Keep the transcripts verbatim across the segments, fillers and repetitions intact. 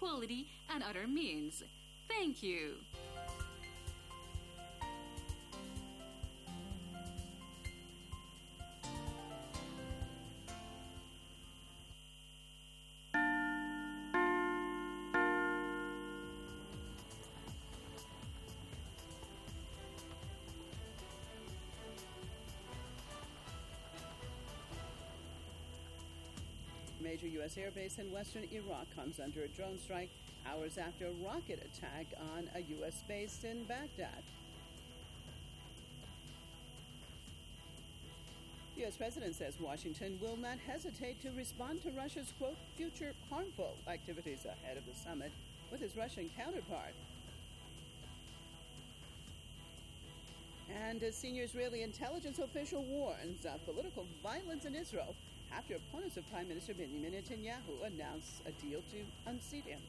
tranquility, and other means. Thank you. Major U S airbase in western Iraq comes under a drone strike hours after a rocket attack on a U S base in Baghdad. The U S president says Washington will not hesitate to respond to Russia's, quote, future harmful activities ahead of the summit with his Russian counterpart. And a senior Israeli intelligence official warns of political violence in Israel after opponents of Prime Minister Benjamin Netanyahu announced a deal to unseat him.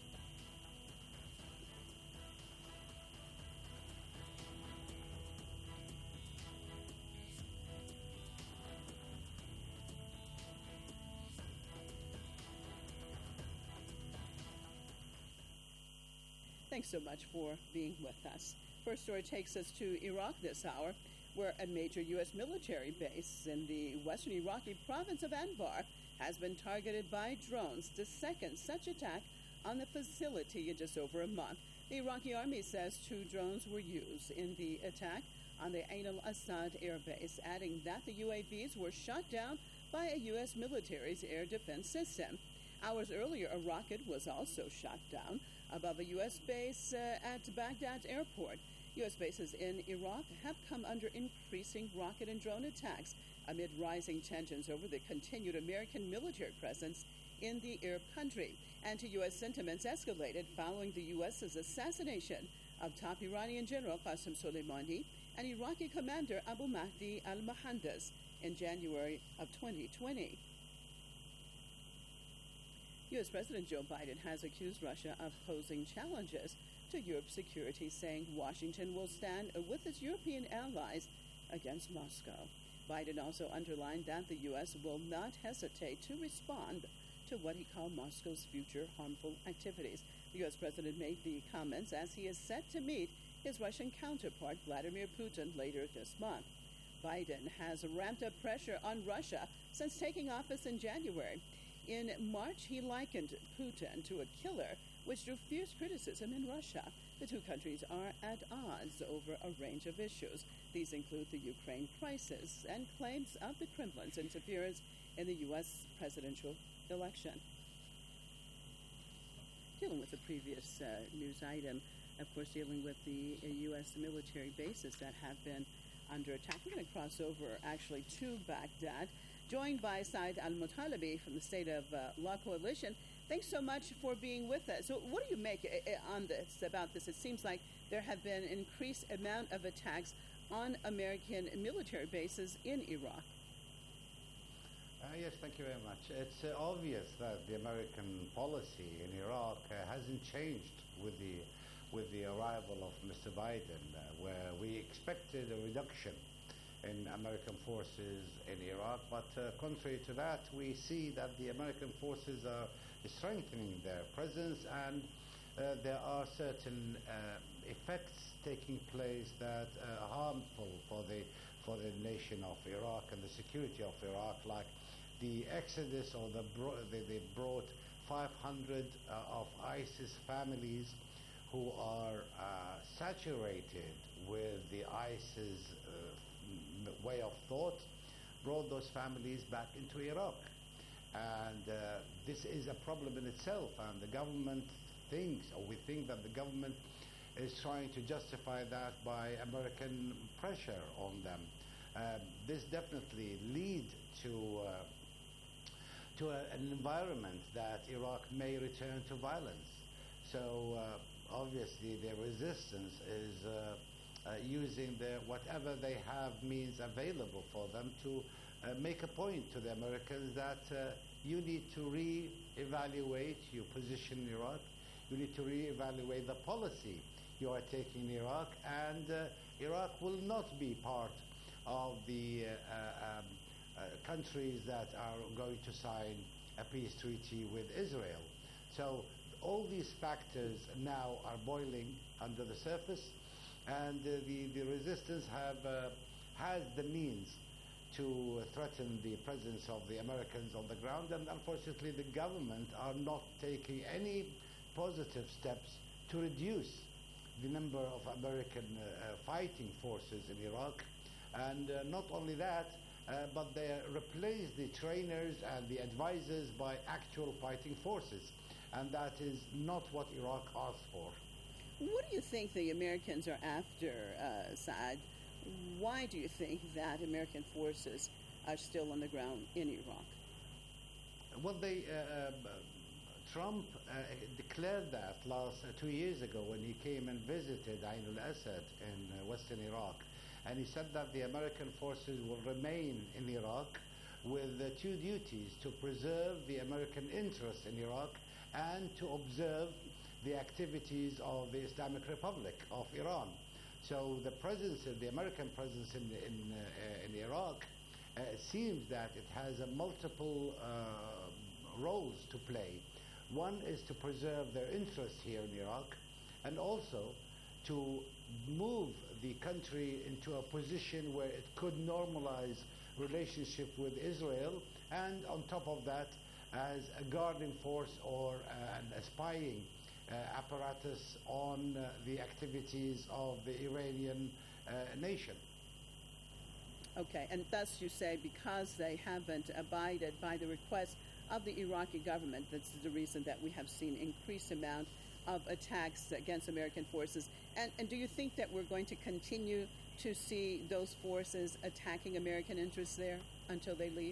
Thanks so much for being with us. First story takes us to Iraq this hour, where a major U S military base in the western Iraqi province of Anbar has been targeted by drones, the second such attack on the facility in just over a month. The Iraqi army says two drones were used in the attack on the Ain al-Assad air base, adding that the U A Vs were shot down by a U S military's air defense system. Hours earlier, a rocket was also shot down above a U S base uh, at Baghdad airport. U S bases in Iraq have come under increasing rocket and drone attacks amid rising tensions over the continued American military presence in the Arab country. Anti-U S sentiments escalated following the U S's assassination of top Iranian General Qasem Soleimani and Iraqi commander Abu Mahdi al-Mohandes in January of twenty twenty. U S President Joe Biden has accused Russia of posing challenges to Europe's security, saying Washington will stand with its European allies against Moscow. Biden also underlined that the U S will not hesitate to respond to what he called Moscow's future harmful activities. The U S president made the comments as he is set to meet his Russian counterpart, Vladimir Putin, later this month. Biden has ramped up pressure on Russia since taking office in January. In March, he likened Putin to a killer, which drew fierce criticism in Russia. The two countries are at odds over a range of issues. These include the Ukraine crisis and claims of the Kremlin's interference in the U S presidential election. Dealing with the previous uh, news item, of course, dealing with the uh, U S military bases that have been under attack. We're going to cross over, actually, to Baghdad, joined by Saeed Al-Mutalibi from the State of uh, Law Coalition. Thanks so much for being with us. So what do you make uh, on this, about this? It seems like there have been an increased amount of attacks on American military bases in Iraq. Uh, yes, thank you very much. It's uh, obvious that the American policy in Iraq uh, hasn't changed with the with the arrival of Mister Biden, uh, where we expected a reduction in American forces in Iraq, but uh, contrary to that, we see that the American forces are strengthening their presence, and uh, there are certain uh, effects taking place that are harmful for the for the nation of Iraq and the security of Iraq, like the exodus, or the bro they, they brought five hundred uh, of ISIS families who are uh, saturated with the ISIS uh, way of thought, brought those families back into Iraq. And uh, this is a problem in itself, and the government thinks, or we think that the government is trying to justify that by American pressure on them. Uh, this definitely lead to uh, to a, an environment that Iraq may return to violence. So uh, obviously the resistance is uh, uh, using their whatever they have means available for them to uh, make a point to the Americans that uh, you need to re-evaluate your position in Iraq. You need to re-evaluate the policy you are taking in Iraq, and uh, Iraq will not be part of the uh, um, uh, countries that are going to sign a peace treaty with Israel. So all these factors now are boiling under the surface, and uh, the, the resistance have, uh, has the means to threaten the presence of the Americans on the ground, and unfortunately the government are not taking any positive steps to reduce the number of American uh, fighting forces in Iraq. And uh, not only that, uh, but they replace the trainers and the advisors by actual fighting forces. And that is not what Iraq asked for. What do you think the Americans are after, uh, Saad? Why do you think that American forces are still on the ground in Iraq? Well, they, uh, uh, Trump uh, declared that last uh, two years ago when he came and visited Ain al-Assad in uh, western Iraq. And he said that the American forces will remain in Iraq with uh, two duties: to preserve the American interest in Iraq and to observe the activities of the Islamic Republic of Iran. So the presence, of the American presence in, in, uh, in Iraq uh, seems that it has a multiple uh, roles to play. One is to preserve their interest here in Iraq, and also to move the country into a position where it could normalize relationship with Israel, and on top of that, as a guarding force or uh, a spying uh, apparatus on uh, the activities of the Iranian uh, nation. Okay, and thus you say because they haven't abided by the request of the Iraqi government, that's the reason that we have seen increased amount of attacks against American forces. And, and do you think that we're going to continue to see those forces attacking American interests there until they leave?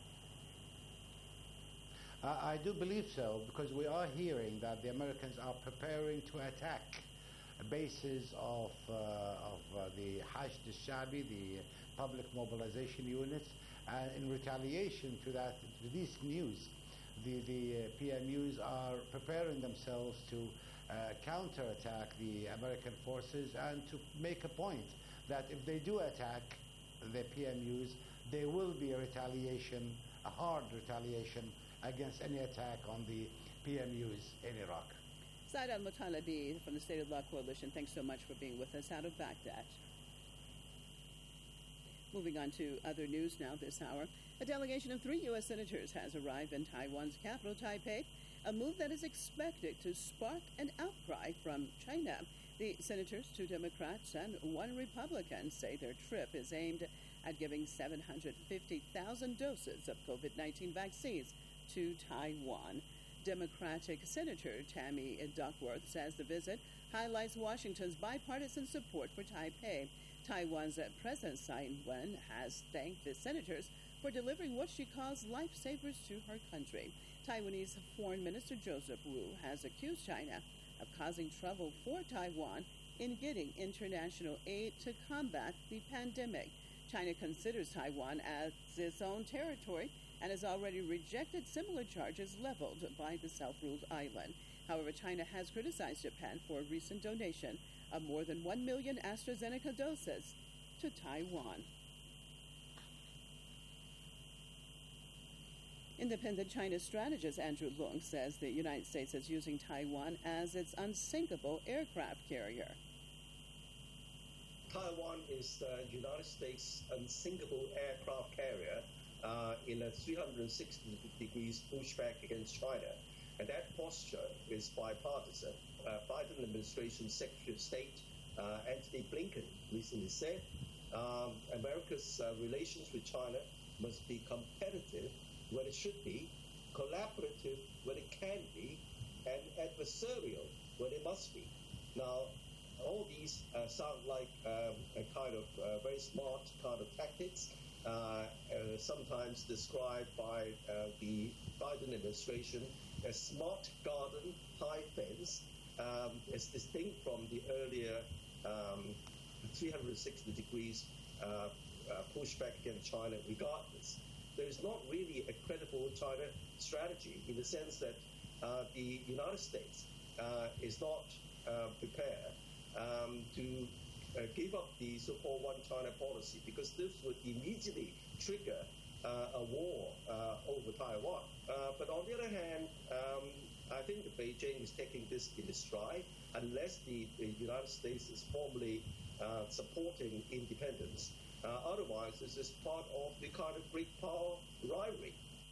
Uh, I do believe so, because we are hearing that the Americans are preparing to attack bases of, uh, of uh, the Hashd al-Sha'bi, the public mobilization units, and in retaliation to that, to this news, the, the uh, P M Us are preparing themselves to uh, counterattack the American forces, and to make a point that if they do attack the P M Us, there will be a retaliation, a hard retaliation against any attack on the P M Us in Iraq. Saad al-Mutalibi from the State of Law Coalition, thanks so much for being with us out of Baghdad. Moving on to other news now this hour. A delegation of three U S senators has arrived in Taiwan's capital, Taipei, a move that is expected to spark an outcry from China. The senators, two Democrats and one Republican, say their trip is aimed at giving seven hundred fifty thousand doses of COVID nineteen vaccines to Taiwan. Democratic Senator Tammy Duckworth says the visit highlights Washington's bipartisan support for Taipei. Taiwan's President Tsai Ing-wen has thanked the senators for delivering what she calls lifesavers to her country. Taiwanese Foreign Minister Joseph Wu has accused China of causing trouble for Taiwan in getting international aid to combat the pandemic. China considers Taiwan as its own territory and has already rejected similar charges leveled by the self-ruled island. However, China has criticized Japan for a recent donation of more than one million AstraZeneca doses to Taiwan. Independent China strategist Andrew Leung says the United States is using Taiwan as its unsinkable aircraft carrier. Taiwan is the United States' unsinkable aircraft carrier uh, in a three hundred sixty degrees pushback against China. And that posture is bipartisan. Uh, Biden administration Secretary of State uh, Anthony Blinken recently said um, America's uh, relations with China must be competitive when it should be, collaborative when it can be, and adversarial when it must be. Now, all these uh, sound like um, a kind of uh, very smart kind of tactics, uh, uh, sometimes described by uh, the Biden administration as smart garden, high fence, um, as distinct from the earlier um, three hundred sixty degrees uh, uh, pushback against China regardless. There is not really a credible China strategy in the sense that uh, the United States uh, is not uh, prepared um, to uh, give up the so-called one China policy, because this would immediately trigger uh, a war uh, over Taiwan. Uh, but on the other hand, um, I think that Beijing is taking this in stride. Unless the, the United States is formally uh, supporting independence, uh, otherwise this is part of the kind of great power rivalry.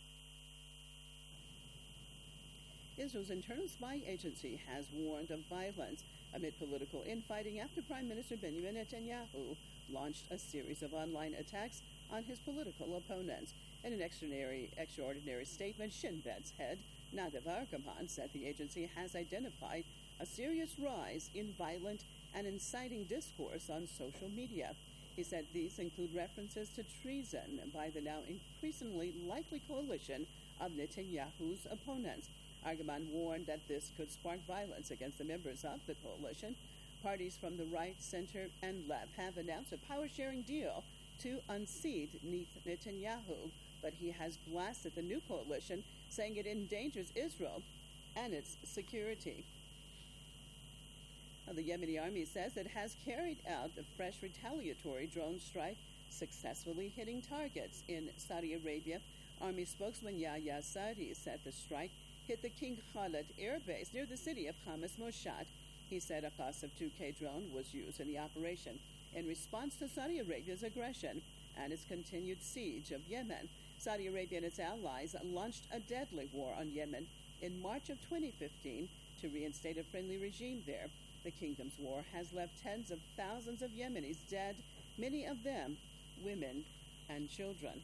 Israel's internal spy agency has warned of violence amid political infighting after Prime Minister Benjamin Netanyahu launched a series of online attacks on his political opponents. In an extraordinary, extraordinary statement, Shin Bet's head, Nadav Argaman, said the agency has identified a serious rise in violent and inciting discourse on social media. He said these include references to treason by the now increasingly likely coalition of Netanyahu's opponents. Argaman warned that this could spark violence against the members of the coalition. Parties from the right, center, and left have announced a power-sharing deal to unseat Netanyahu, but he has blasted the new coalition, saying it endangers Israel and its security. Now, the Yemeni army says it has carried out a fresh retaliatory drone strike, successfully hitting targets in Saudi Arabia. Army spokesman Yahya Sadi said the strike hit the King Khalid air base near the city of Khamis Moshad. He said a Qasem two K drone was used in the operation in response to Saudi Arabia's aggression and its continued siege of Yemen. Saudi Arabia and its allies launched a deadly war on Yemen in March of twenty fifteen to reinstate a friendly regime there. The kingdom's war has left tens of thousands of Yemenis dead, many of them women and children.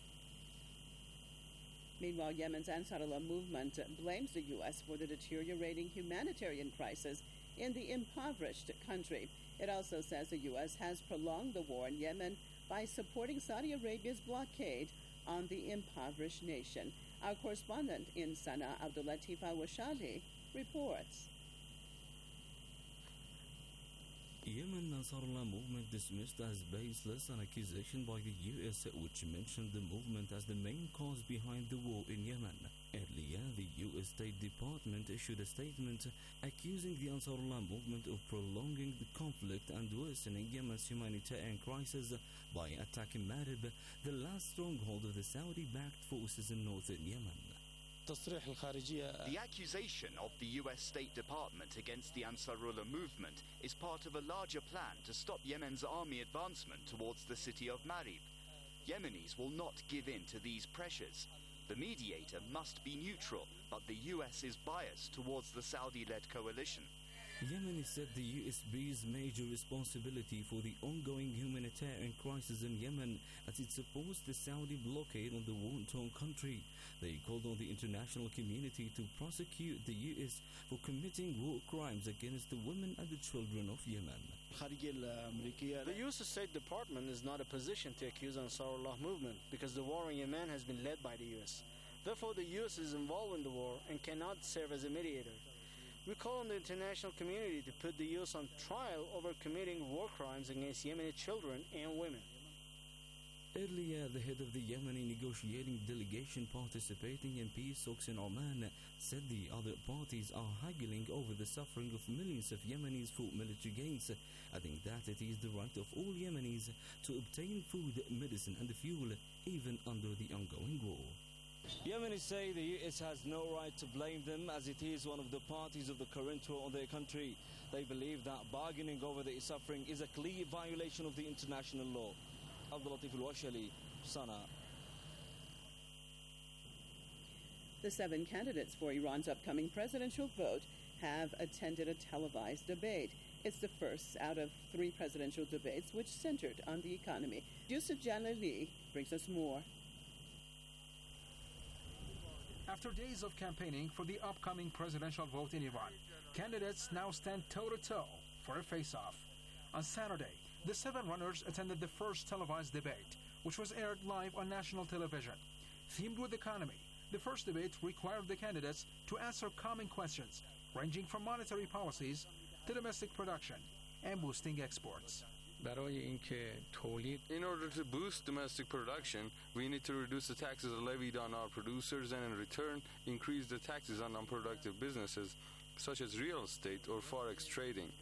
Meanwhile, Yemen's Ansarullah movement blames the U S for the deteriorating humanitarian crisis in the impoverished country. It also says the U S has prolonged the war in Yemen by supporting Saudi Arabia's blockade on the impoverished nation. Our correspondent in Sana'a, Abdulatif Al-Washali, reports. Yemen Ansarullah movement dismissed as baseless an accusation by the U S which mentioned the movement as the main cause behind the war in Yemen. Earlier, the U S State Department issued a statement accusing the Ansarullah movement of prolonging the conflict and worsening Yemen's humanitarian crisis by attacking Marib, the last stronghold of the Saudi-backed forces in northern Yemen. The accusation of the U S State Department against the Ansarullah movement is part of a larger plan to stop Yemen's army advancement towards the city of Marib. Yemenis will not give in to these pressures. The mediator must be neutral, but the U S is biased towards the Saudi-led coalition. Yemen said the U S B's major responsibility for the ongoing humanitarian crisis in Yemen as it supports the Saudi blockade on the war-torn country. They called on the international community to prosecute the U S for committing war crimes against the women and the children of Yemen. The U S State Department is not in a position to accuse Ansarullah movement because the war in Yemen has been led by the U S. Therefore, the U S is involved in the war and cannot serve as a mediator. We call on the international community to put the U S on trial over committing war crimes against Yemeni children and women. Earlier, the head of the Yemeni negotiating delegation participating in peace talks in Oman said the other parties are haggling over the suffering of millions of Yemenis for military gains, adding that it is the right of all Yemenis to obtain food, medicine and fuel even under the ongoing war. Yemenis say the U S has no right to blame them as it is one of the parties of the current war on their country. They believe that bargaining over their suffering is a clear violation of the international law. Abdulatif Al-Washali, Sana'a. The seven candidates for Iran's upcoming presidential vote have attended a televised debate. It's the first out of three presidential debates which centered on the economy. Yusuf Jalali brings us more. After days of campaigning for the upcoming presidential vote in Iran, candidates now stand toe-to-toe for a face-off. On Saturday, the seven runners attended the first televised debate, which was aired live on national television. Themed with economy, the first debate required the candidates to answer common questions, ranging from monetary policies to domestic production and boosting exports. In order to boost domestic production, we need to reduce the taxes levied on our producers and in return increase the taxes on unproductive businesses such as real estate or forex trading.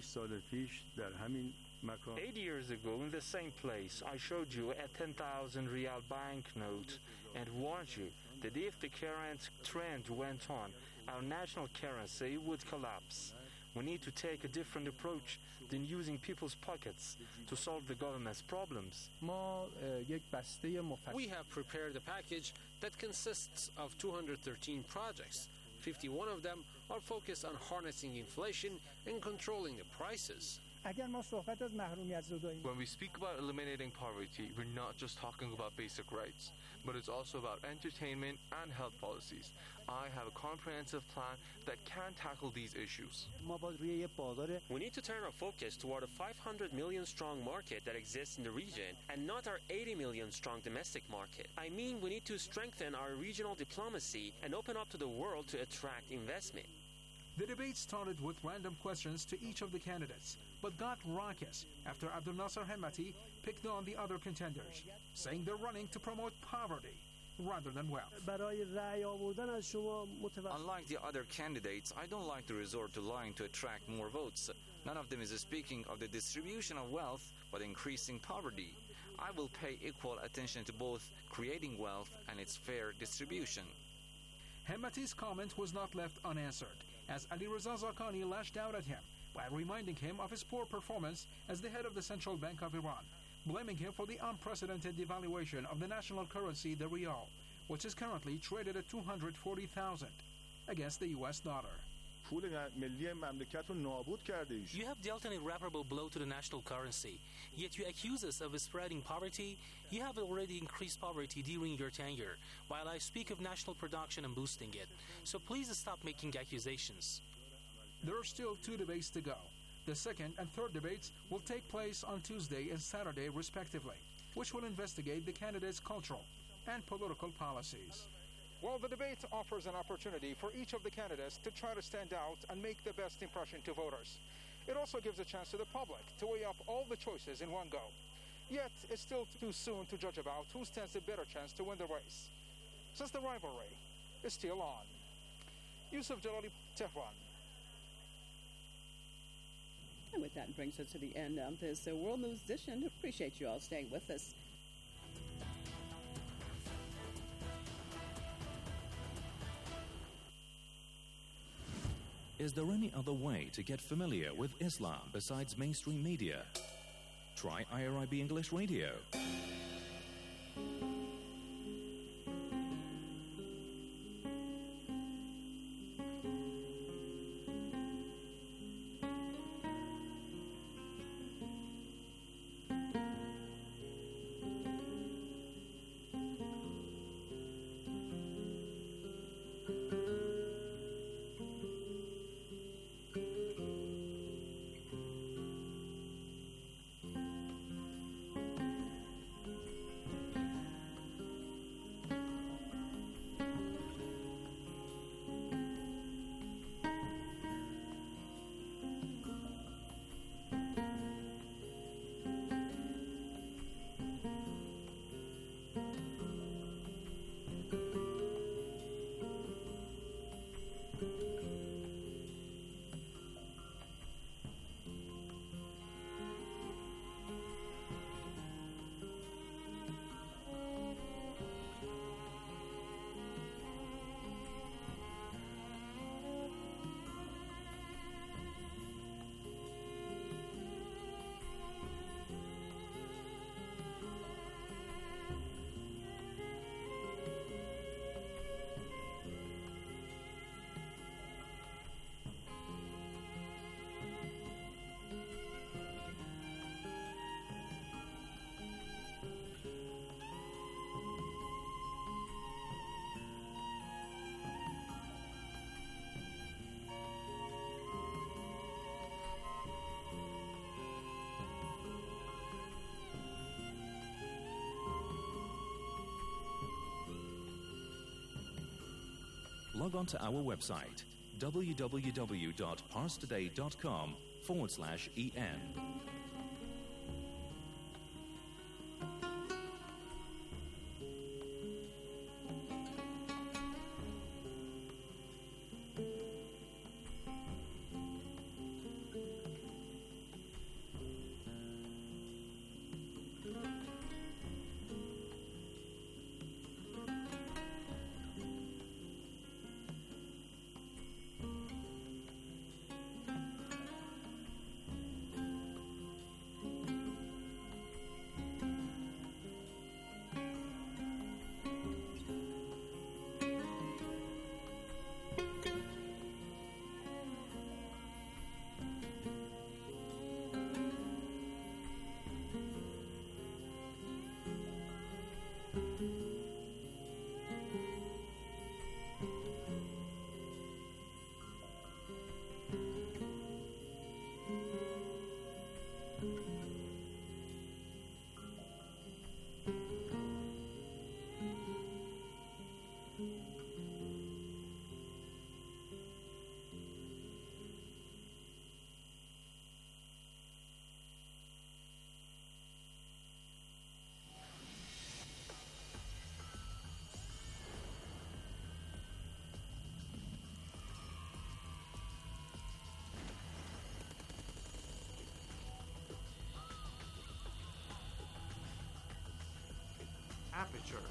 Eight years ago in the same place, I showed you a ten thousand rial banknote and warned you that if the current trend went on, our national currency would collapse. We need to take a different approach than using people's pockets to solve the government's problems. We have prepared a package that consists of two hundred thirteen projects. fifty-one of them are focused on harnessing inflation and controlling the prices. When we speak about eliminating poverty, we're not just talking about basic rights, but it's also about entertainment and health policies. I have a comprehensive plan that can tackle these issues. We need to turn our focus toward a five hundred million strong market that exists in the region and not our eighty million strong domestic market. I mean, we need to strengthen our regional diplomacy and open up to the world to attract investment. The debate started with random questions to each of the candidates, but got raucous after Abdel Nasser Hemmati picked on the other contenders, saying they're running to promote poverty rather than wealth. Unlike the other candidates, I don't like to resort to lying to attract more votes. None of them is speaking of the distribution of wealth, but increasing poverty. I will pay equal attention to both creating wealth and its fair distribution. Hemmati's comment was not left unanswered, as Ali Reza Zakani lashed out at him while reminding him of his poor performance as the head of the Central Bank of Iran, blaming him for the unprecedented devaluation of the national currency, the rial, which is currently traded at two hundred forty thousand against the U S dollar. You have dealt an irreparable blow to the national currency, yet you accuse us of spreading poverty. You have already increased poverty during your tenure, while I speak of national production and boosting it. So please stop making accusations. There are still two debates to go. The second and third debates will take place on Tuesday and Saturday, respectively, which will investigate the candidates' cultural and political policies. Well, the debate offers an opportunity for each of the candidates to try to stand out and make the best impression to voters. It also gives a chance to the public to weigh up all the choices in one go. Yet, it's still too soon to judge about who stands a better chance to win the race, since the rivalry is still on. Yusuf Jalali, Tehran. And with that brings us to the end of this uh, World News Edition. Appreciate you all staying with us. Is there any other way to get familiar with Islam besides mainstream media? Try I R I B English Radio. Log on to our website, www.parstoday.com forward slash EN. Aperture.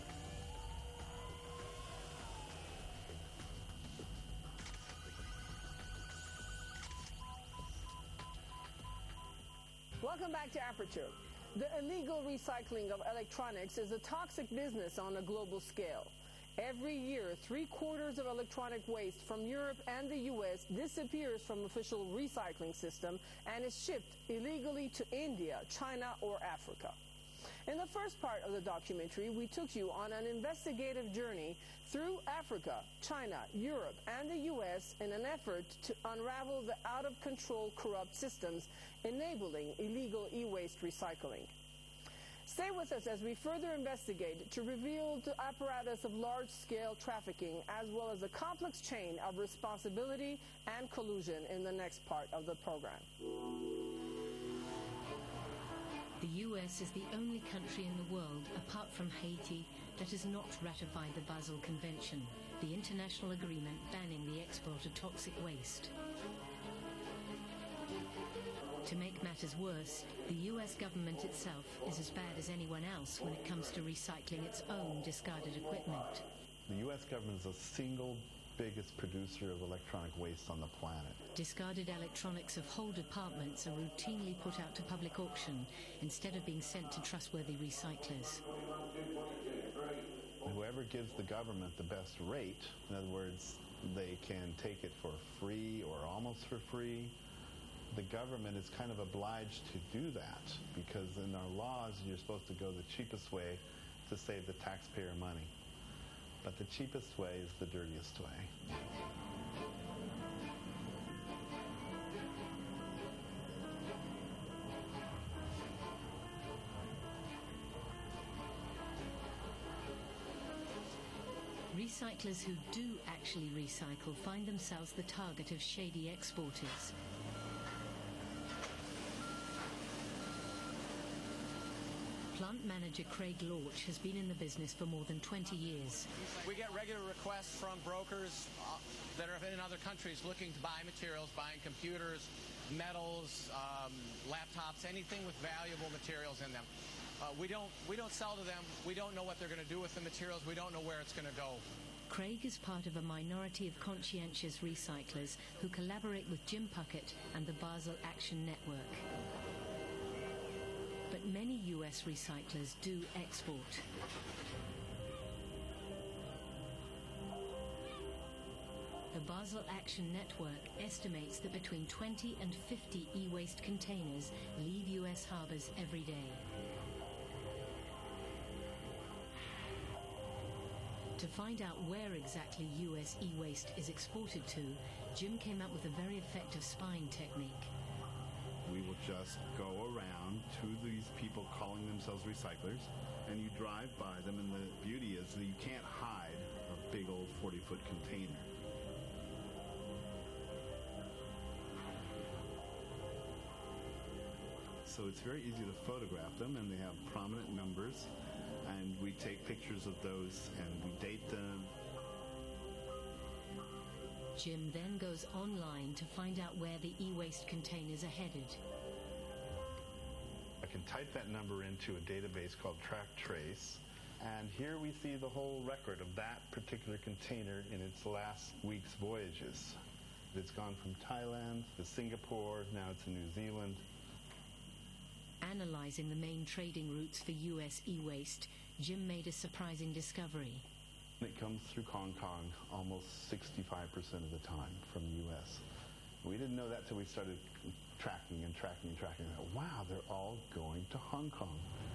Welcome back to Aperture. The illegal recycling of electronics is a toxic business on a global scale. Every year, three quarters of electronic waste from Europe and the U S disappears from official recycling system and is shipped illegally to India, China, or Africa. In the first part of the documentary, we took you on an investigative journey through Africa, China, Europe, and the U S in an effort to unravel the out-of-control corrupt systems enabling illegal e-waste recycling. Stay with us as we further investigate to reveal the apparatus of large-scale trafficking as well as the complex chain of responsibility and collusion in the next part of the program. The U S is the only country in the world, apart from Haiti, that has not ratified the Basel Convention, the international agreement banning the export of toxic waste. To make matters worse, the U S government itself is as bad as anyone else when it comes to recycling its own discarded equipment. The U S government is the single biggest producer of electronic waste on the planet. Discarded electronics of whole departments are routinely put out to public auction instead of being sent to trustworthy recyclers. Whoever gives the government the best rate, in other words, they can take it for free or almost for free, the government is kind of obliged to do that because in our laws you're supposed to go the cheapest way to save the taxpayer money. But the cheapest way is the dirtiest way. Recyclers who do actually recycle find themselves the target of shady exporters. Plant manager Craig Lorch has been in the business for more than twenty years. We get regular requests from brokers uh, that are in other countries looking to buy materials, buying computers, metals, um, laptops, anything with valuable materials in them. Uh, we don't we don't sell to them. We don't know what they're going to do with the materials. We don't know where it's going to go. Craig is part of a minority of conscientious recyclers who collaborate with Jim Puckett and the Basel Action Network. But many U S recyclers do export. The Basel Action Network estimates that between twenty and fifty e-waste containers leave U S harbors every day. To find out where exactly U S e-waste is exported to, Jim came up with a very effective spying technique. We will just go around to these people calling themselves recyclers, and you drive by them, and the beauty is that you can't hide a big old forty-foot container. So it's very easy to photograph them, and they have prominent numbers, and we take pictures of those, and we date them. Jim then goes online to find out where the e-waste containers are headed. I can type that number into a database called Track Trace, and here we see the whole record of that particular container in its last week's voyages. It's gone from Thailand to Singapore, now it's in New Zealand. Analyzing the main trading routes for U S e-waste, Jim made a surprising discovery. It comes through Hong Kong almost sixty-five percent of the time from the U S. We didn't know that till we started tracking and tracking and tracking. Wow, they're all going to Hong Kong.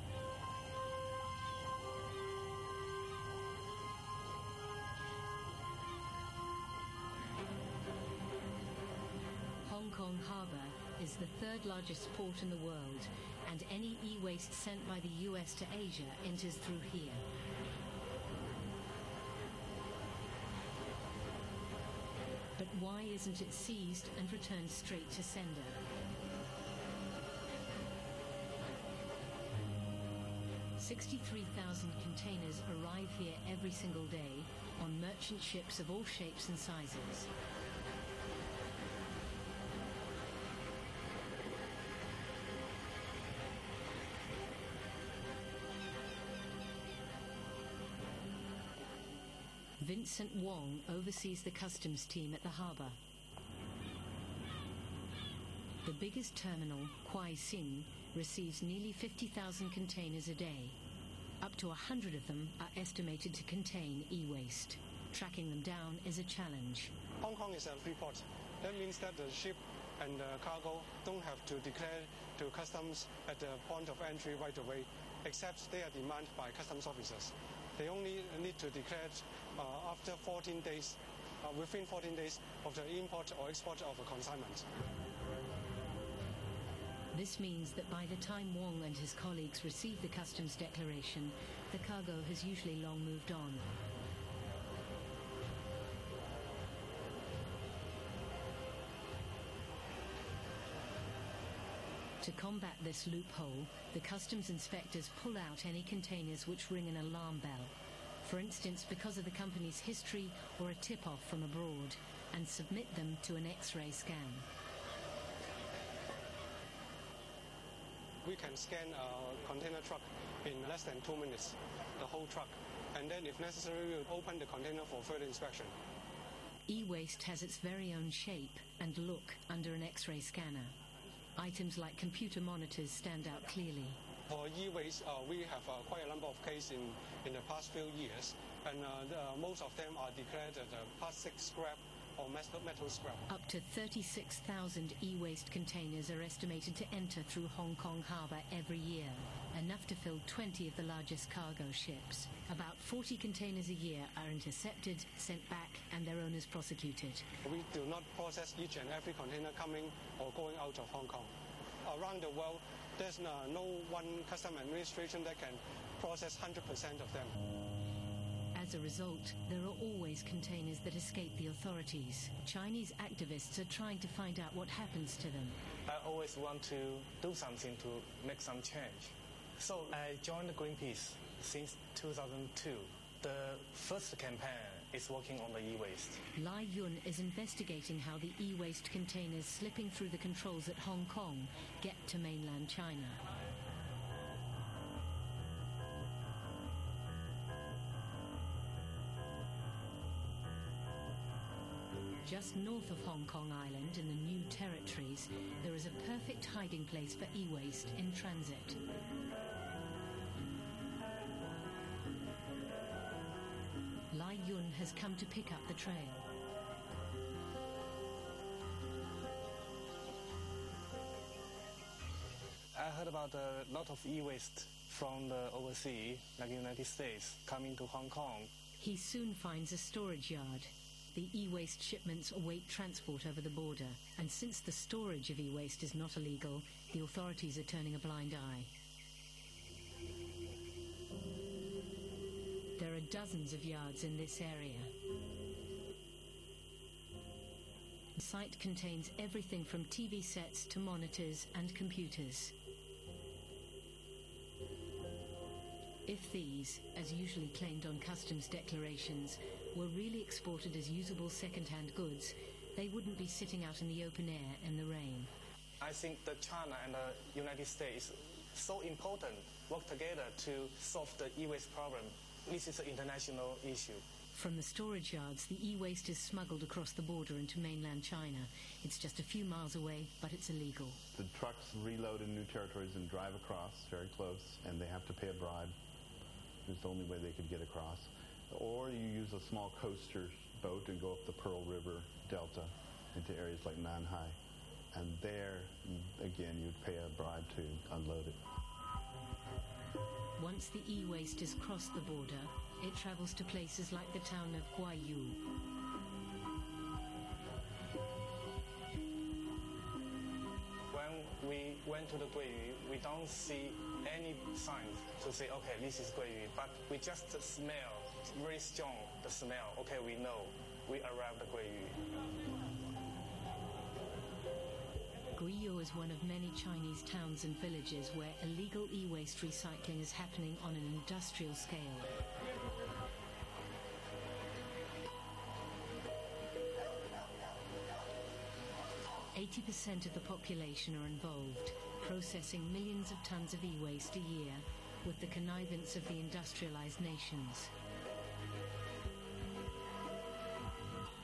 Hong Kong Harbour is the third largest port in the world, and any e-waste sent by the U S to Asia enters through here. But why isn't it seized and returned straight to sender? sixty-three thousand containers arrive here every single day on merchant ships of all shapes and sizes. Vincent Wong oversees the customs team at the harbour. The biggest terminal, Kwai Sin, receives nearly fifty thousand containers a day. Up to one hundred of them are estimated to contain e-waste. Tracking them down is a challenge. Hong Kong is a free port. That means that the ship and the cargo don't have to declare to customs at the point of entry right away, except they are demanded by customs officers. They only need to declare uh, after fourteen days, uh, within fourteen days of the import or export of a consignment. This means that by the time Wong and his colleagues receive the customs declaration, the cargo has usually long moved on. To combat this loophole, the customs inspectors pull out any containers which ring an alarm bell, for instance because of the company's history or a tip-off from abroad, and submit them to an X-ray scan. We can scan a container truck in less than two minutes, the whole truck, and then if necessary we'll open the container for further inspection. E-waste has its very own shape and look under an X-ray scanner. Items like computer monitors stand out clearly. For e-waste, uh, we have uh, quite a number of cases in, in the past few years, and uh, the, uh, most of them are declared as uh, plastic scrap or metal, metal scrap. Up to thirty-six thousand e-waste containers are estimated to enter through Hong Kong Harbour every year, enough to fill twenty of the largest cargo ships. About forty containers a year are intercepted, sent back, and their owners prosecuted. We do not process each and every container coming or going out of Hong Kong. Around the world, there's no, no one custom administration that can process one hundred percent of them. As a result, there are always containers that escape the authorities. Chinese activists are trying to find out what happens to them. I always want to do something to make some change. So I joined Greenpeace since two thousand two. The first campaign is working on the e-waste. Lai Yun is investigating how the e-waste containers slipping through the controls at Hong Kong get to mainland China. Just north of Hong Kong Island in the New Territories, there is a perfect hiding place for e-waste in transit. Lai Yun has come to pick up the trail. I heard about a lot of e-waste from the overseas, like United States, coming to Hong Kong. He soon finds a storage yard. The e-waste shipments await transport over the border, and since the storage of e-waste is not illegal, the authorities are turning a blind eye. There are dozens of yards in this area. The site contains everything from T V sets to monitors and computers. If these, as usually claimed on customs declarations, were really exported as usable second-hand goods, they wouldn't be sitting out in the open air in the rain. I think that China and the United States so important work together to solve the e-waste problem. This is an international issue. From the storage yards, the e-waste is smuggled across the border into mainland China. It's just a few miles away, but it's illegal. The trucks reload in New Territories and drive across very close, and they have to pay a bribe. It's the only way they could get across. Or you use a small coaster boat and go up the Pearl River Delta into areas like Nanhai. And there, again, you'd pay a bribe to unload it. Once the e-waste has crossed the border, it travels to places like the town of Guayu. When we went to the Guiyu, we don't see any signs to say, okay, this is Guiyu, but we just smell very strong the smell. Okay, we know we arrived at Guiyu. Guiyu is one of many Chinese towns and villages where illegal e-waste recycling is happening on an industrial scale. eighty percent of the population are involved, processing millions of tons of e-waste a year with the connivance of the industrialized nations.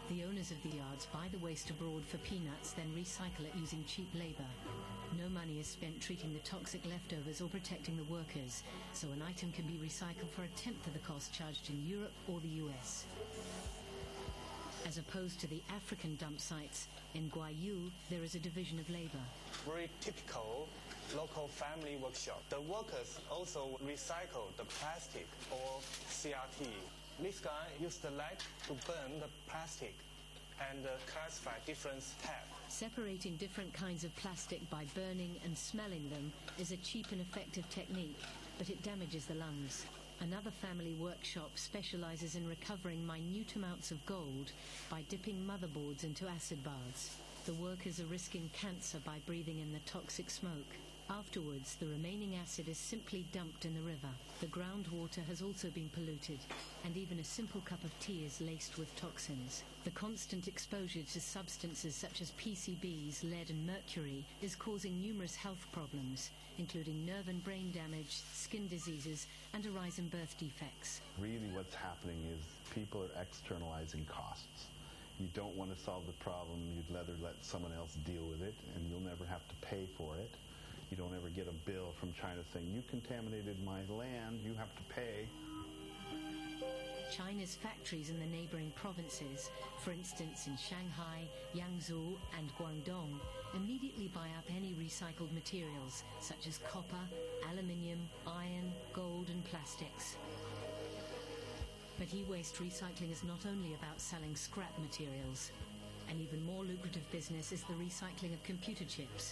The owners of the yards buy the waste abroad for peanuts, then recycle it using cheap labour. No money is spent treating the toxic leftovers or protecting the workers, so an item can be recycled for a tenth of the cost charged in Europe or the U S. As opposed to the African dump sites, in Guayu there is a division of labour. Very typical local family workshop. The workers also recycle the plastic or C R T. This guy used the light to burn the plastic and uh, classify different types. Separating different kinds of plastic by burning and smelling them is a cheap and effective technique, but it damages the lungs. Another family workshop specializes in recovering minute amounts of gold by dipping motherboards into acid baths. The workers are risking cancer by breathing in the toxic smoke. Afterwards, the remaining acid is simply dumped in the river. The groundwater has also been polluted, and even a simple cup of tea is laced with toxins. The constant exposure to substances such as P C Bs, lead and mercury is causing numerous health problems, including nerve and brain damage, skin diseases, and a rise in birth defects. Really what's happening is people are externalizing costs. You don't want to solve the problem, you'd rather let someone else deal with it, and you'll never have to pay for it. You don't ever get a bill from China saying, you contaminated my land, you have to pay. China's factories in the neighboring provinces, for instance in Shanghai, Yangzhou and Guangdong, immediately buy up any recycled materials such as copper, aluminium, iron, gold and plastics. But e-waste recycling is not only about selling scrap materials. An even more lucrative business is the recycling of computer chips.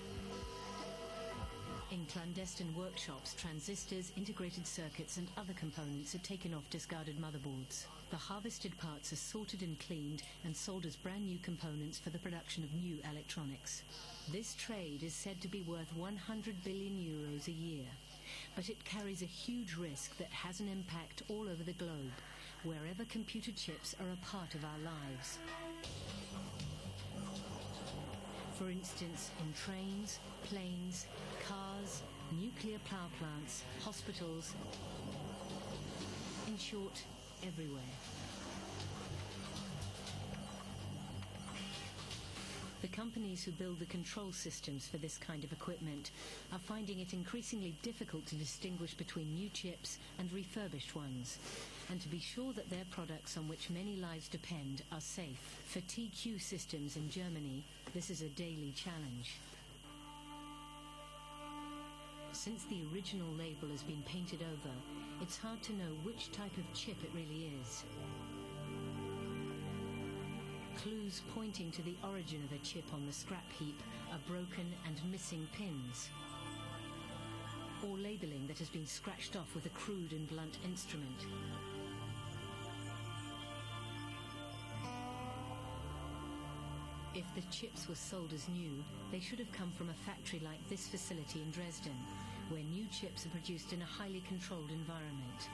In clandestine workshops, transistors, integrated circuits and other components are taken off discarded motherboards. The harvested parts are sorted and cleaned and sold as brand new components for the production of new electronics. This trade is said to be worth one hundred billion euros a year, but it carries a huge risk that has an impact all over the globe, wherever computer chips are a part of our lives. For instance, in trains, planes, cars, nuclear power plants, hospitals, in short, everywhere. The companies who build the control systems for this kind of equipment are finding it increasingly difficult to distinguish between new chips and refurbished ones, and to be sure that their products on which many lives depend are safe. For T Q Systems in Germany, this is a daily challenge. Since the original label has been painted over, it's hard to know which type of chip it really is. Clues pointing to the origin of a chip on the scrap heap are broken and missing pins, or labelling that has been scratched off with a crude and blunt instrument. If the chips were sold as new, they should have come from a factory like this facility in Dresden, where new chips are produced in a highly controlled environment.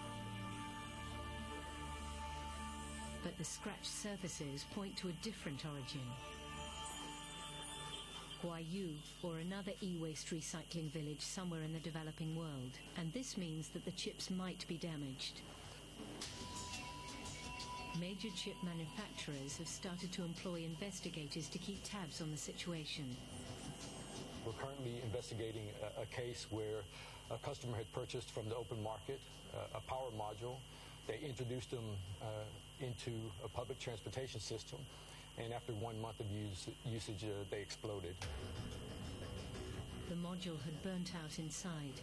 But the scratched surfaces point to a different origin. Guayu, or another e-waste recycling village somewhere in the developing world. And this means that the chips might be damaged. Major chip manufacturers have started to employ investigators to keep tabs on the situation. We're currently investigating a, a case where a customer had purchased from the open market uh, a power module. They introduced them uh, into a public transportation system, and after one month of use, usage, uh, they exploded. The module had burnt out inside.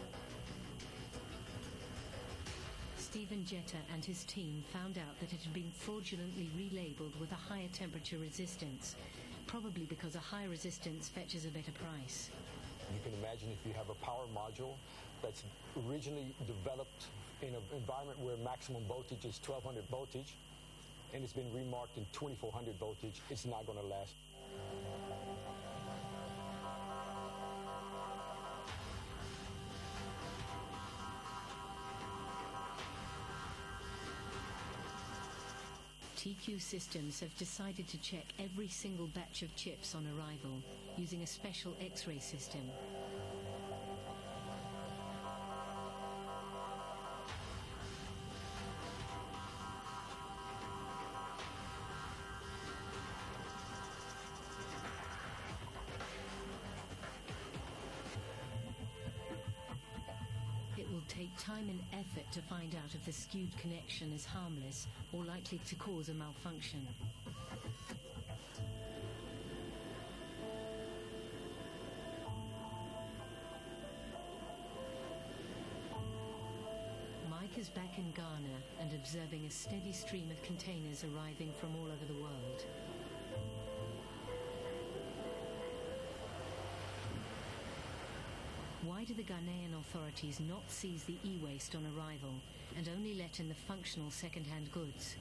Stephen Jetta and his team found out that it had been fraudulently relabeled with a higher temperature resistance, probably because a high resistance fetches a better price. You can imagine if you have a power module that's originally developed in an environment where maximum voltage is twelve hundred voltage, and it's been remarked in twenty-four hundred voltage, it's not going to last. T Q Systems have decided to check every single batch of chips on arrival using a special X-ray system. take time and effort to find out if the skewed connection is harmless or likely to cause a malfunction. Mike is back in Ghana and observing a steady stream of containers arriving from all over the world. Why do the Ghanaian authorities not seize the e-waste on arrival and only let in the functional second-hand goods?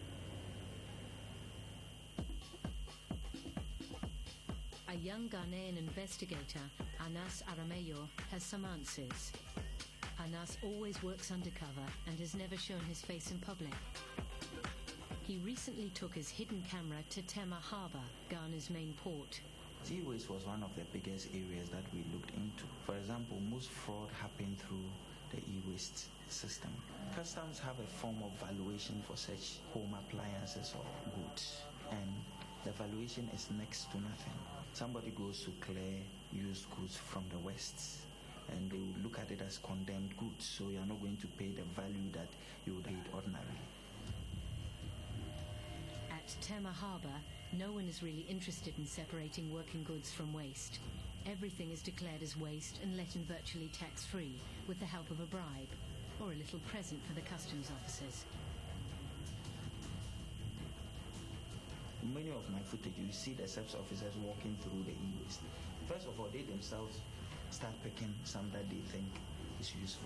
A young Ghanaian investigator, Anas Arameyo, has some answers. Anas always works undercover and has never shown his face in public. He recently took his hidden camera to Tema Harbour, Ghana's main port. E-waste was one of the biggest areas that we looked into. For example, most fraud happened through the e-waste system. Customs have a form of valuation for such home appliances or goods, and the valuation is next to nothing. Somebody goes to clear used goods from the West, and they will look at it as condemned goods, so you're not going to pay the value that you would pay ordinarily. At Tema Harbour, no one is really interested in separating working goods from waste. Everything is declared as waste and let in virtually tax-free, with the help of a bribe, or a little present for the customs officers. In many of my footage, you see the service officers walking through the e-waste. First of all, they themselves start picking some that they think is useful.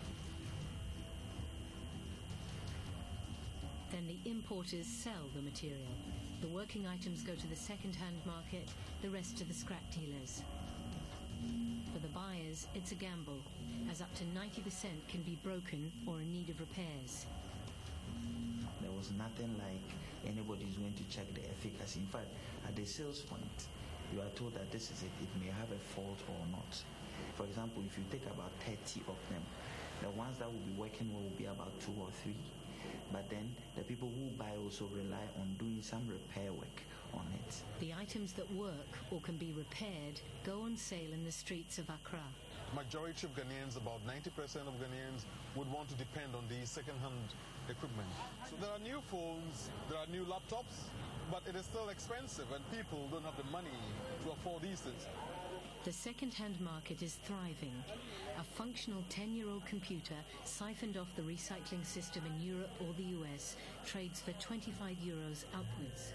Then the importers sell the material. The working items go to the second-hand market, the rest to the scrap dealers. For the buyers, it's a gamble, as up to ninety percent can be broken or in need of repairs. There was nothing like anybody's going to check the efficacy. In fact, at the sales point, you are told that this is it. It may have a fault or not. For example, if you take about thirty of them, the ones that will be working well will be about two or three. But then the people who buy also rely on doing some repair work on it. The items that work or can be repaired go on sale in the streets of Accra. Majority of Ghanaians, about ninety percent of Ghanaians, would want to depend on these second-hand equipment. So there are new phones, there are new laptops, but it is still expensive and people don't have the money to afford these things. The second-hand market is thriving. A functional ten-year-old computer siphoned off the recycling system in Europe or the U S trades for twenty-five euros upwards.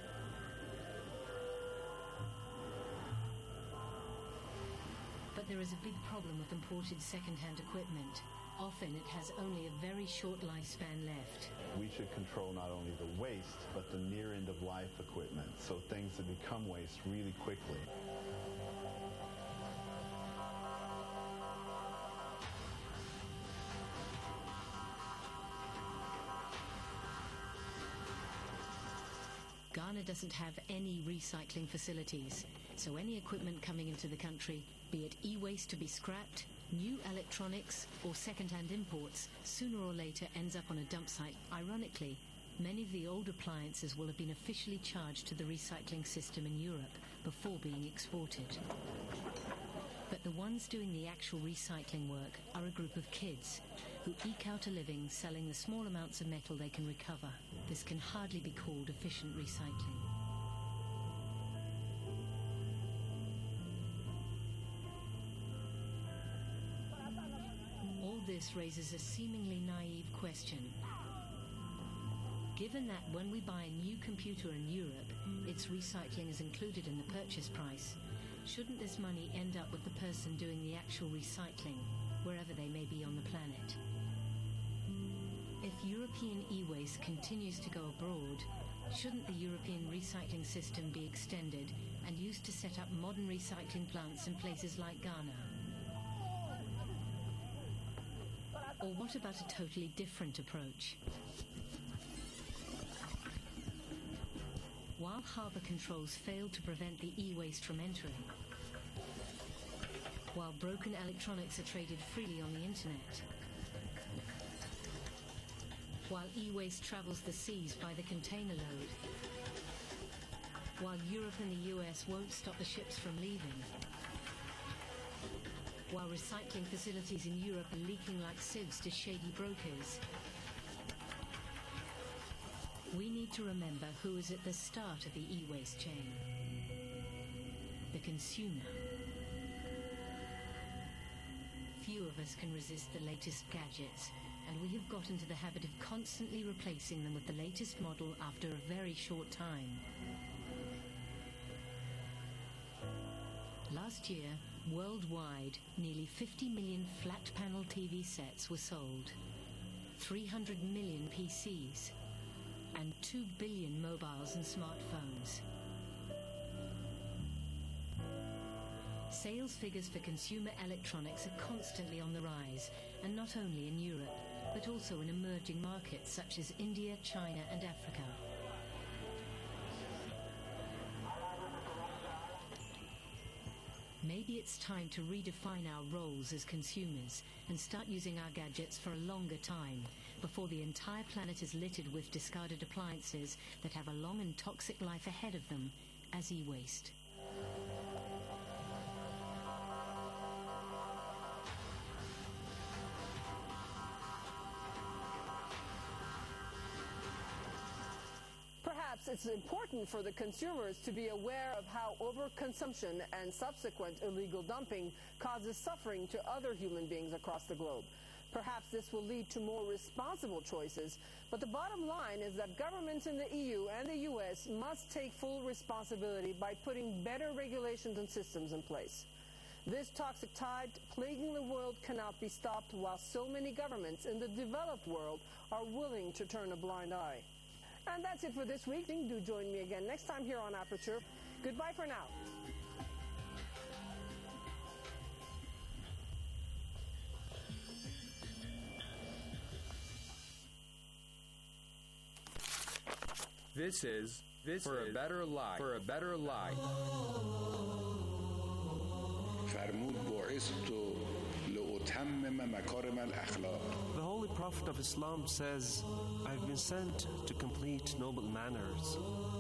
But there is a big problem with imported second-hand equipment. Often it has only a very short lifespan left. We should control not only the waste, but the near end-of-life equipment, so things that become waste really quickly. Ghana doesn't have any recycling facilities, so any equipment coming into the country, be it e-waste to be scrapped, new electronics, or second-hand imports, sooner or later ends up on a dump site. Ironically, many of the old appliances will have been officially charged to the recycling system in Europe before being exported. But the ones doing the actual recycling work are a group of kids who eke out a living selling the small amounts of metal they can recover. This can hardly be called efficient recycling. All this raises a seemingly naive question. Given that when we buy a new computer in Europe, its recycling is included in the purchase price, shouldn't this money end up with the person doing the actual recycling, wherever they may be on the planet? If European e-waste continues to go abroad, shouldn't the European recycling system be extended and used to set up modern recycling plants in places like Ghana? Or what about a totally different approach? While harbour controls failed to prevent the e-waste from entering, while broken electronics are traded freely on the internet, while e-waste travels the seas by the container load, while Europe and the U S won't stop the ships from leaving, while recycling facilities in Europe are leaking like sieves to shady brokers. We need to remember who is at the start of the e-waste chain. The consumer. Few of us can resist the latest gadgets, and we have got into the habit of constantly replacing them with the latest model after a very short time. Last year, worldwide, nearly fifty million flat-panel T V sets were sold, three hundred million P Cs, and two billion mobiles and smartphones. Sales figures for consumer electronics are constantly on the rise, and not only in Europe, but also in emerging markets such as India, China, and Africa. Maybe it's time to redefine our roles as consumers and start using our gadgets for a longer time, before the entire planet is littered with discarded appliances that have a long and toxic life ahead of them as e-waste. Perhaps it's important for the consumers to be aware of how overconsumption and subsequent illegal dumping causes suffering to other human beings across the globe. Perhaps this will lead to more responsible choices, but the bottom line is that governments in the E U and the U S must take full responsibility by putting better regulations and systems in place. This toxic tide plaguing the world cannot be stopped while so many governments in the developed world are willing to turn a blind eye. And that's it for this week. Do join me again next time here on Aperture. Goodbye for now. This is this for is a better life. For a better life. فرمود بعثت لأتمم مكارم الأخلاق. The Holy Prophet of Islam says, I've been sent to complete noble manners.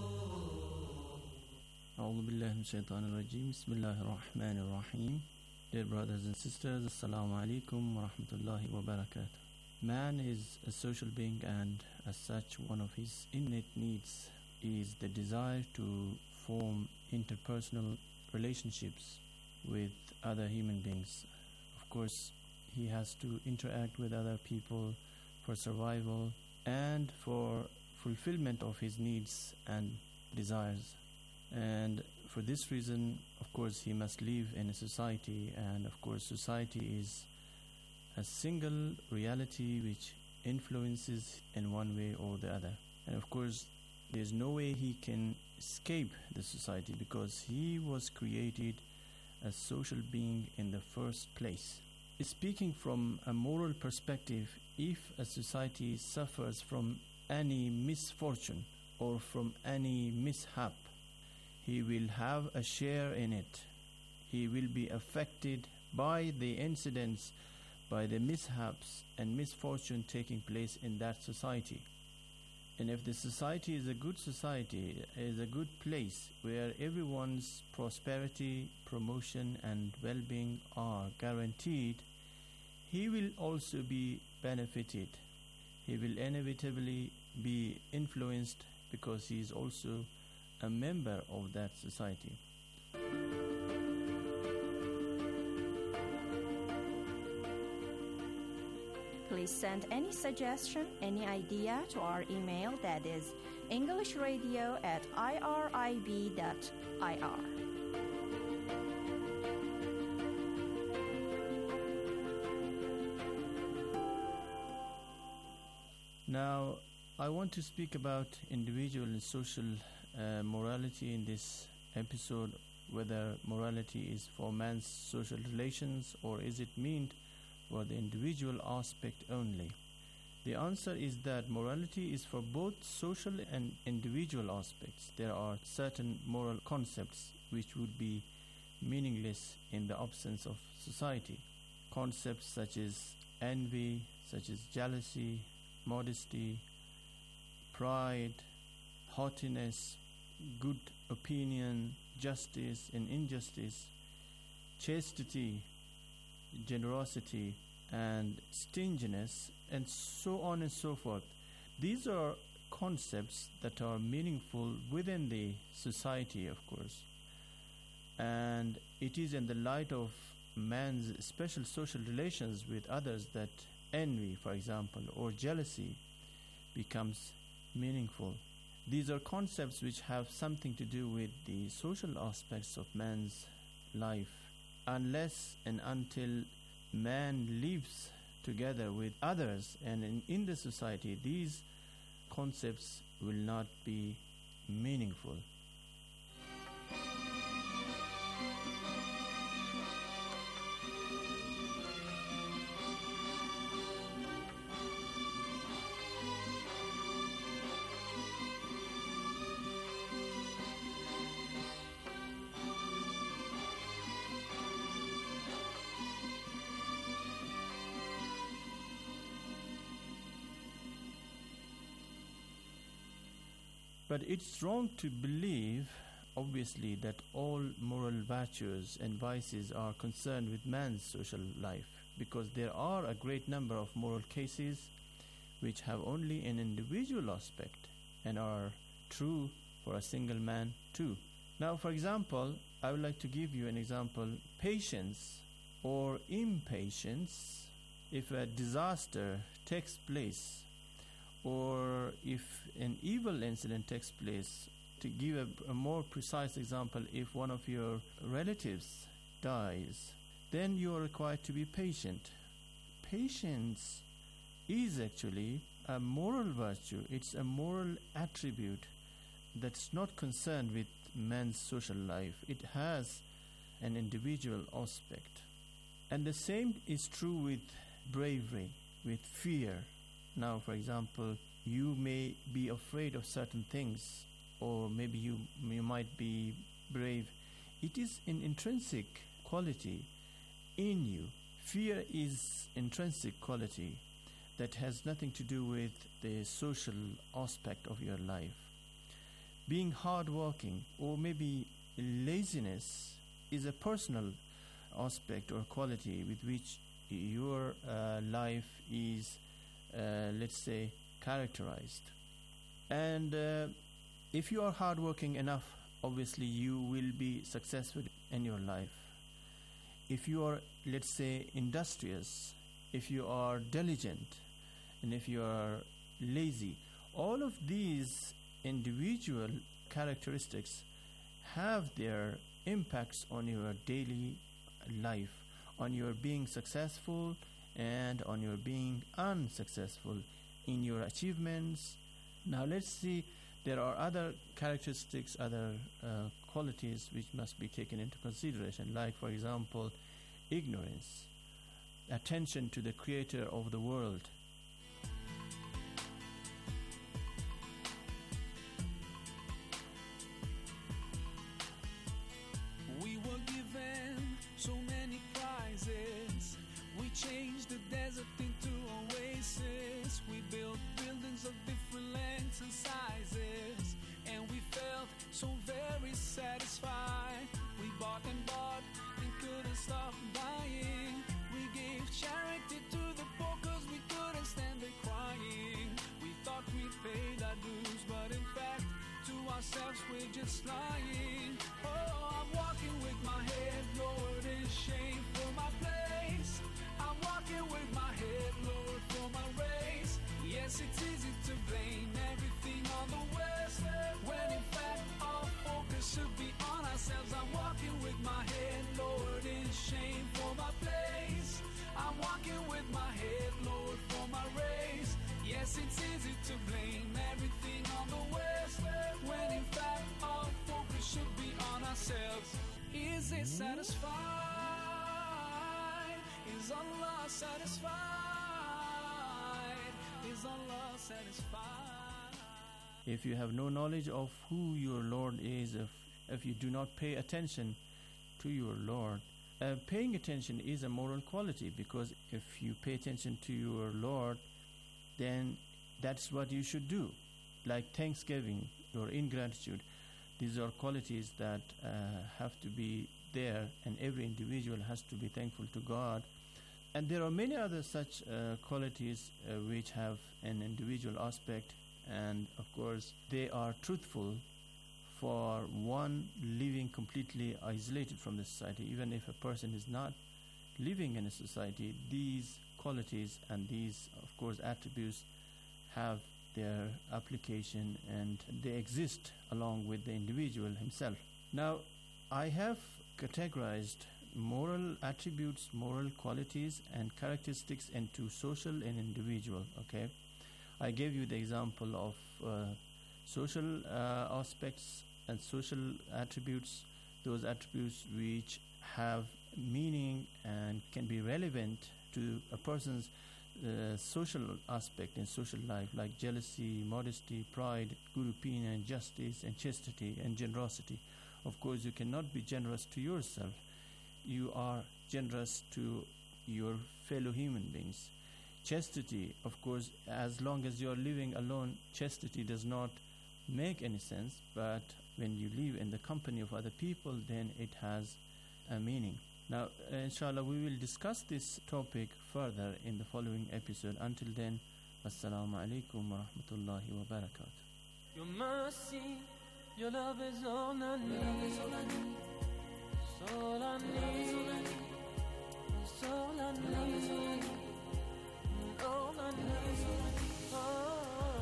أعوذ بالله من الشيطان الرجيم بسم الله الرحمن الرحيم. Dear brothers and sisters, Assalamu alaikum wa rahmatullahi wa barakatuh. Man is a social being, and as such one of his innate needs is the desire to form interpersonal relationships with other human beings. Of course, he has to interact with other people for survival and for fulfillment of his needs and desires. And for this reason, of course, he must live in a society, and of course, society is a single reality which influences in one way or the other. And of course, there's no way he can escape the society, because he was created a social being in the first place. Speaking from a moral perspective, if a society suffers from any misfortune or from any mishap, he will have a share in it. He will be affected by the incidents, by the mishaps and misfortune taking place in that society. And if the society is a good society, is a good place where everyone's prosperity, promotion and well-being are guaranteed, he will also be benefited. He will inevitably be influenced because he is also a member of that society. Please send any suggestion, any idea to our email, that is englishradio at irib dot I R. Now, I want to speak about individual and social uh, morality in this episode, whether morality is for man's social relations or is it meant for the individual aspect only. The answer is that morality is for both social and individual aspects. There are certain moral concepts which would be meaningless in the absence of society. Concepts such as envy, such as jealousy, modesty, pride, haughtiness, good opinion, justice and injustice, chastity, generosity and stinginess, and so on and so forth. These are concepts that are meaningful within the society, of course. And it is in the light of man's special social relations with others that envy, for example, or jealousy becomes meaningful. These are concepts which have something to do with the social aspects of man's life. Unless and until man lives together with others and in, in the society, these concepts will not be meaningful. But it's wrong to believe, obviously, that all moral virtues and vices are concerned with man's social life, because there are a great number of moral cases which have only an individual aspect and are true for a single man too. Now, for example, I would like to give you an example. Patience or impatience, if a disaster takes place, or if an evil incident takes place. To give a, a more precise example, if one of your relatives dies, then you are required to be patient. Patience is actually a moral virtue. It's a moral attribute that's not concerned with man's social life. It has an individual aspect. And the same is true with bravery, with fear. Now, for example, you may be afraid of certain things, or maybe you you might be brave. It is an intrinsic quality in you. Fear is intrinsic quality that has nothing to do with the social aspect of your life. Being hardworking or maybe laziness is a personal aspect or quality with which your uh, life is Uh, let's say, characterized. And uh, if you are hardworking enough, obviously you will be successful in your life. If you are, let's say, industrious, if you are diligent, and if you are lazy, all of these individual characteristics have their impacts on your daily life, on your being successful and on your being unsuccessful in your achievements. Now let's see, there are other characteristics, other uh, qualities which must be taken into consideration, like, for example, ignorance, attention to the creator of the world. We were given so many prizes. We changed the desert into oasis. We built buildings of different lengths and sizes, and we felt so very satisfied. We bought and bought and couldn't stop buying. We gave charity to the poor cause we couldn't stand the crying. We thought we paid our dues, but in fact to ourselves we're just lying. Oh, I'm walking with my head lowered in shame for my place. I'm walking with my head lowered for my race. Yes, it's easy to blame everything on the West, when in fact our focus should be on ourselves. I'm walking with my head lowered in shame for my place. I'm walking with my head lowered for my race. Yes, it's easy to blame everything on the West, when in fact our focus should be on ourselves. Is it satisfied? Is Allah satisfied? Is Allah satisfied? If you have no knowledge of who your Lord is, if, if you do not pay attention to your Lord, uh, paying attention is a moral quality, because if you pay attention to your Lord, then that's what you should do. Like thanksgiving or ingratitude, these are qualities that uh, have to be there, and every individual has to be thankful to God. And there are many other such uh, qualities uh, which have an individual aspect, and of course they are truthful for one living completely isolated from the society. Even if a person is not living in a society, these qualities and these, of course, attributes have their application, and they exist along with the individual himself. Now, I have categorized moral attributes, moral qualities, and characteristics into social and individual. Okay, I gave you the example of uh, social uh, aspects and social attributes, those attributes which have meaning and can be relevant to a person's uh, social aspect in social life, like jealousy, modesty, pride, good opinion, justice, and chastity, and generosity. Of course, you cannot be generous to yourself. You are generous to your fellow human beings. Chastity, of course, as long as you are living alone, chastity does not make any sense, but when you live in the company of other people, then it has a meaning. Now, uh, inshallah, we will discuss this topic further in the following episode. Until then, assalamu alaikum wa rahmatullahi wa barakatuh. Your mercy, your love is all I need. It's all I need. It's all I need. All I need. Oh,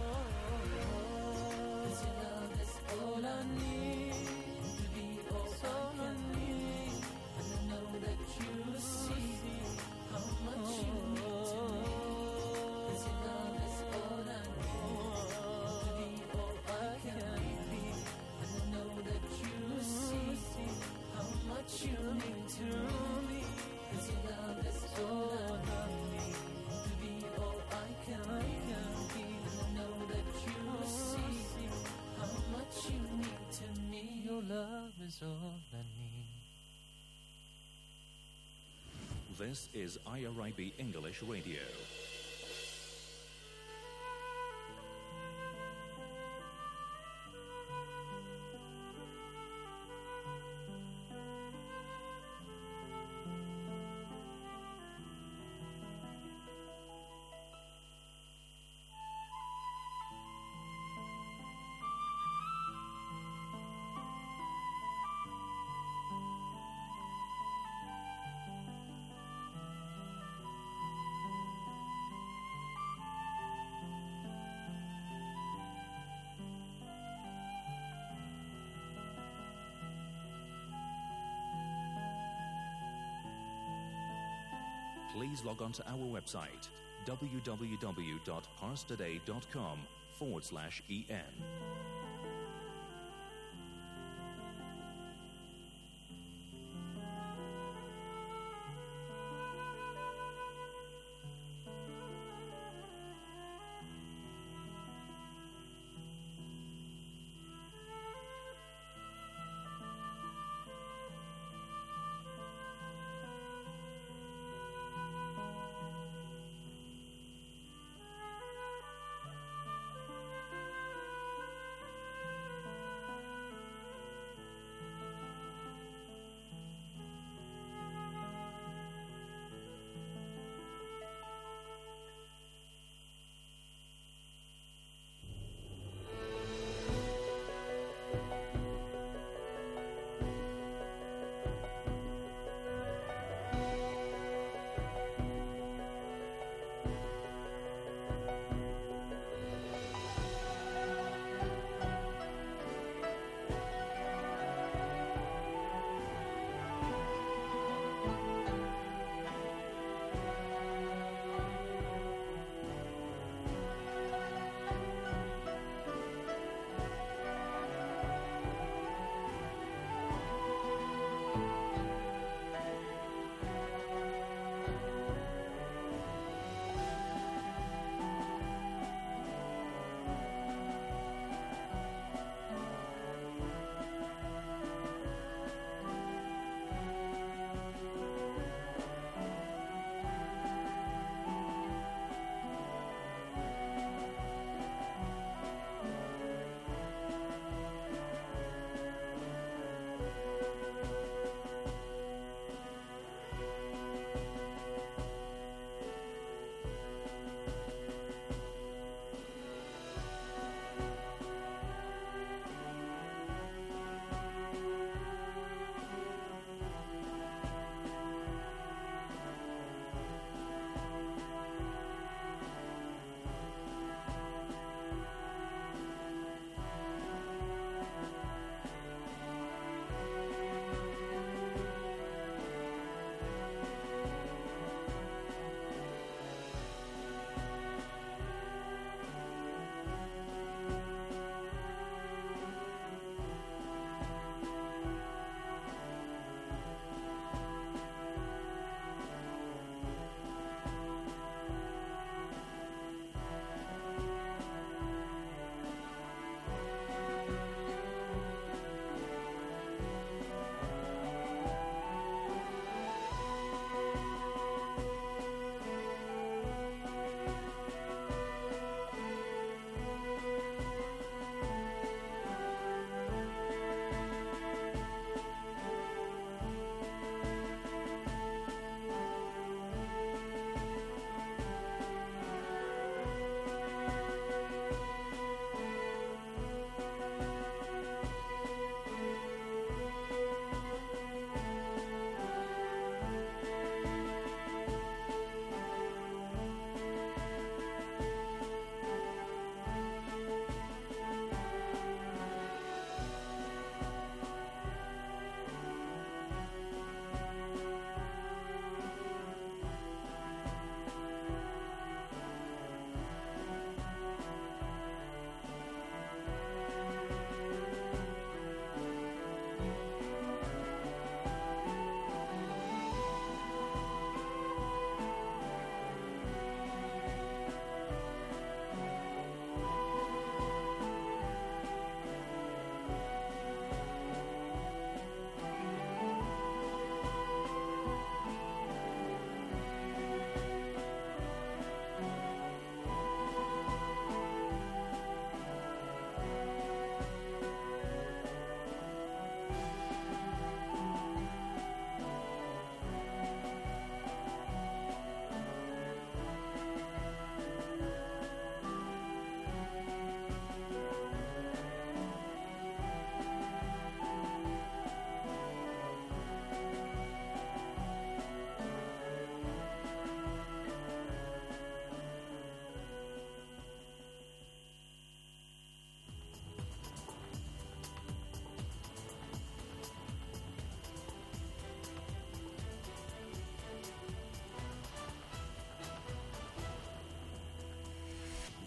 your love is all I need. To be all I need. And I know that you see how much you mean to me. 'Cause your love is all I need. To be all I can be. And I know that you see how much you mean to me. 'Cause your love is all I need. To be all I can be. And I know that you see how much you mean to me. Your love is all I need. This is I R I B English Radio. Please log on to our website, www.parstoday.com forward slash EN.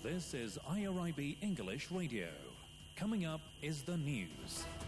This is I R I B English Radio. Coming up is the news.